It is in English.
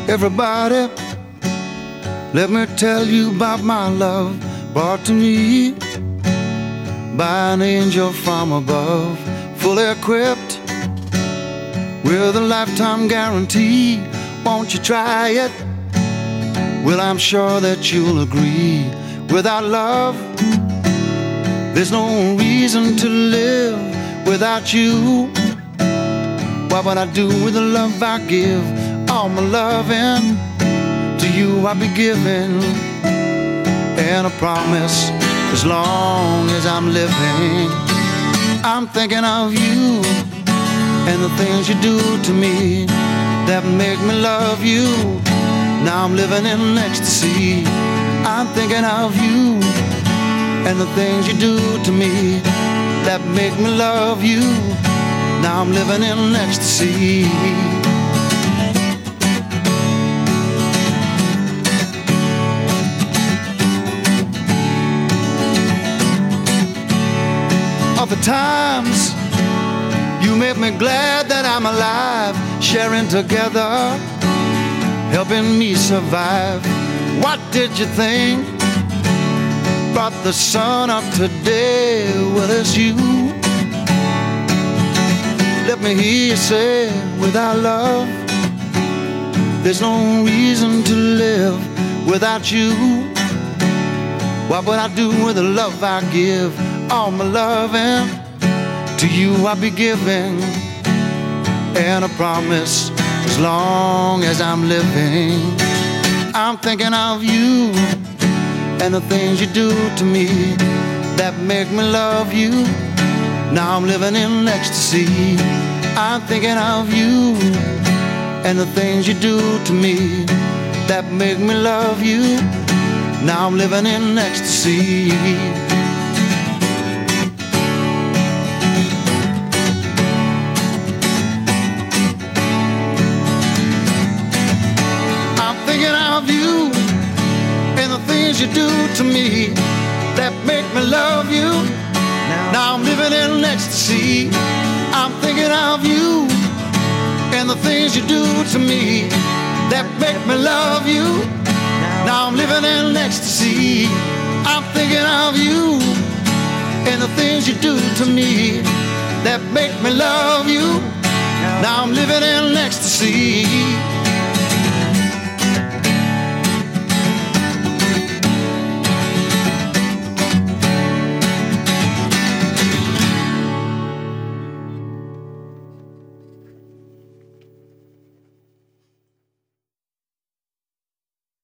Everybody, let me tell you about my love brought to me by an angel from above, fully equipped with a lifetime guarantee. Won't you try it? Well, I'm sure that you'll agree. Without love, there's no reason to live. Without you, what would I do with the love I give? All my loving to you I'll be giving, and a promise as long as I'm living. I'm thinking of you and the things you do to me that make me love you. Now I'm living in ecstasy. I'm thinking of you and the things you do to me that make me love you. Now I'm living in ecstasy. Of the times you make me glad that I'm alive, sharing together, helping me survive. What did you think brought the sun up today? Well, it's you. Let me hear you say, without love, there's no reason to live. Without you, what would I do with the love I give? All my loving to you I'll be giving, and a promise as long as I'm living. I'm thinking of you and the things you do to me that make me love you. Now I'm living in ecstasy. I'm thinking of you and the things you do to me that make me love you. Now I'm living in ecstasy. You and the things you do to me that make me love you. Now I'm living in ecstasy. I'm thinking of you and the things you do to me that make me love you. Now I'm living in ecstasy. I'm thinking of you and the things you do to me that make me love you. Now I'm living in ecstasy.